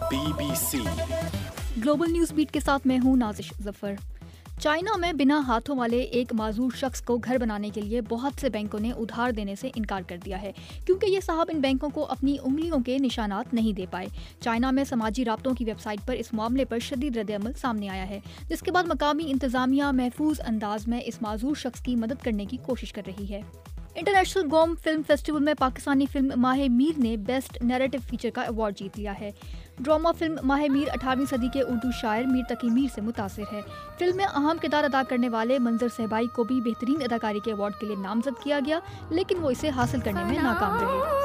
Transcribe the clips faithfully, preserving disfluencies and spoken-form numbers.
Be B C global news beat کے ساتھ میں ہوں نازش ظفر۔ چائنا میں بنا ہاتھوں والے ایک معذور شخص کو گھر بنانے کے لیے بہت سے بینکوں نے ادھار دینے سے انکار کر دیا ہے کیونکہ یہ صاحب ان بینکوں کو اپنی انگلیوں کے نشانات نہیں دے پائے۔ چائنا میں سماجی رابطوں کی ویب سائٹ پر اس معاملے پر شدید رد عمل سامنے آیا ہے، جس کے بعد مقامی انتظامیہ محفوظ انداز میں اس معذور شخص کی مدد کرنے کی کوشش کر رہی ہے۔ انٹرنیشنل گوم فلم فیسٹیول میں پاکستانی فلم ماہ میر نے بیسٹ نیریٹو فیچر کا ایوارڈ جیت لیا ہے۔ ڈرامہ فلم ماہ میر اٹھارہویں صدی کے اردو شاعر میر تقی میر سے متاثر ہے۔ فلم میں اہم کردار ادا کرنے والے منظر صہبائی کو بھی بہترین اداکاری کے ایوارڈ کے لیے نامزد کیا گیا، لیکن وہ اسے حاصل کرنے میں ناکام رہے۔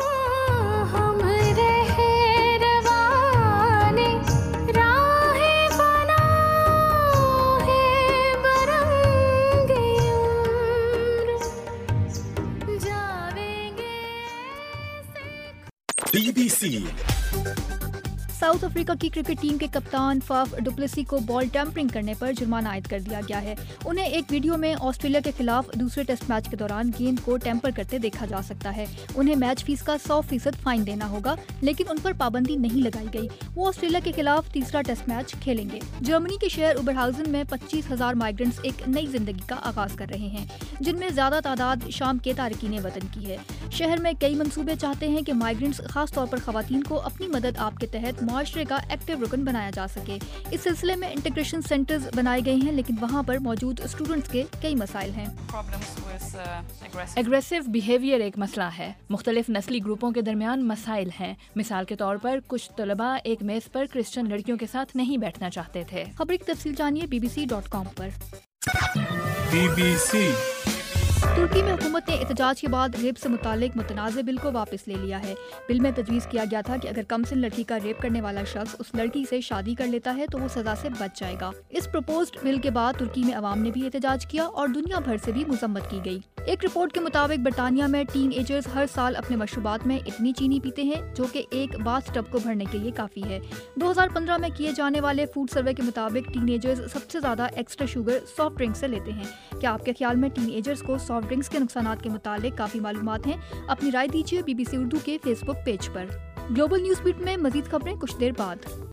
B B C South Africa کی کرکٹ ٹیم کے کپتان فاف ڈوپلیسی کو بال ٹیمپرنگ کرنے پر جرمانہ عائد کر دیا گیا ہے۔ انہیں ایک ویڈیو میں آسٹریلیا کے خلاف دوسرے ٹیسٹ میچ کے دوران گیند کو ٹیمپر کرتے دیکھا جا سکتا ہے۔ انہیں میچ فیس کا سو فیصد فائن دینا ہوگا، لیکن ان پر پابندی نہیں لگائی گئی۔ وہ آسٹریلیا کے خلاف تیسرا ٹیسٹ میچ کھیلیں گے۔ جرمنی کے شہر اوبرہاؤزن میں پچیس ہزار مائیگرنٹس ایک نئی زندگی کا آغاز کر رہے ہیں، جن میں زیادہ تعداد شام کے تارکین وطن کی ہے۔ شہر میں کئی منصوبے چاہتے ہیں کہ مائیگرنٹس خاص طور پر خواتین کو اپنی مدد آپ کے تحت معاشرے کا ایکٹیو رکن بنایا جا سکے۔ اس سلسلے میں انٹیگریشن سینٹرز بنائے گئے ہیں، لیکن وہاں پر موجود اسٹوڈنٹس کے کئی مسائل ہیں۔ ایگریسو بیہیویئر ایک مسئلہ ہے۔ مختلف نسلی گروپوں کے درمیان مسائل ہیں۔ مثال کے طور پر کچھ طلباء ایک میز پر کرسچن لڑکیوں کے ساتھ نہیں بیٹھنا چاہتے تھے۔ خبر کی تفصیل جانیے B B C dot com پر۔ بی بی سی ترکی میں حکومت نے احتجاج کے بعد ریپ سے متعلق متنازع بل کو واپس لے لیا ہے۔ بل میں تجویز کیا گیا تھا کہ اگر کم سن لڑکی کا ریپ کرنے والا شخص اس لڑکی سے شادی کر لیتا ہے تو وہ سزا سے بچ جائے گا۔ اس پروپوزڈ بل کے بعد ترکی میں عوام نے بھی احتجاج کیا اور دنیا بھر سے بھی مذمت کی گئی۔ ایک رپورٹ کے مطابق برطانیہ میں ٹین ایجرز ہر سال اپنے مشروبات میں اتنی چینی پیتے ہیں جو کہ ایک باتھ ٹب کو بھرنے کے لیے کافی ہے۔ دو ہزار پندرہ میں کیے جانے والے فوڈ سروے کے مطابق ٹین ایجرز سب سے زیادہ ایکسٹرا شوگر سافٹ ڈرنک سے لیتے ہیں۔ کیا آپ کے خیال میں ٹین ایجرز کو سافٹ ڈرنکس کے نقصانات کے متعلق کافی معلومات ہیں؟ اپنی رائے دیجیے بی بی سی اردو کے فیس بک پیج پر۔ گلوبل نیوز بیٹ میں مزید خبریں کچھ دیر بعد۔